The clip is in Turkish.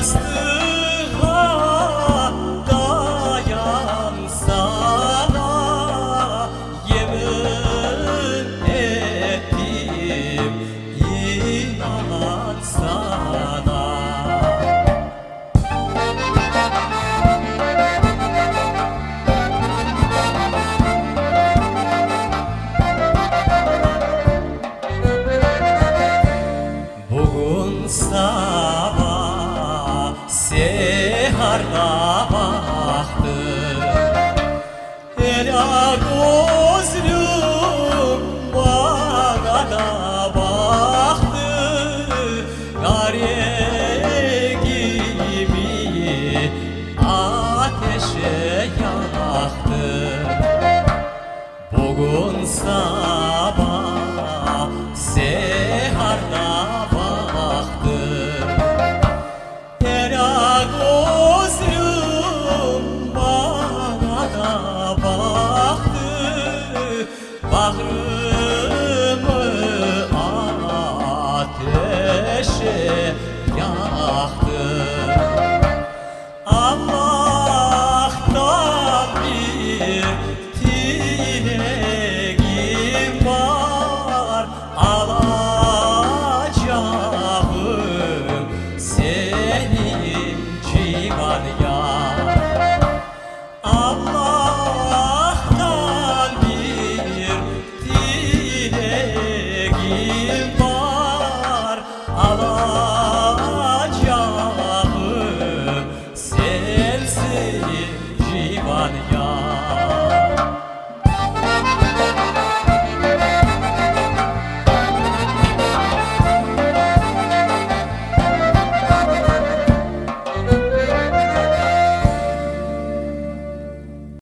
yastığa dayansana, yemin ettim inan sana. Bugün sabah seherda baktım, ela gözlüm bana da baktı, gariye gibi ateşe yaktı. Bugün sabah seherda baktım, ela gözlüm bana da baktı, bağrımı ateşe yaktı.